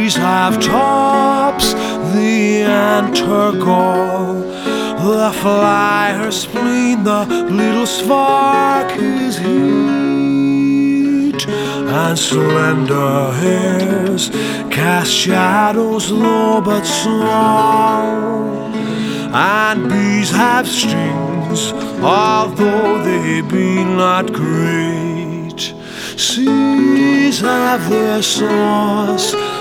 trees have tops, the anter gall, the fly her spleen, the little spark is heat, and slender hairs cast shadows low but small, and bees have stings, although they be not great. Seas have their source,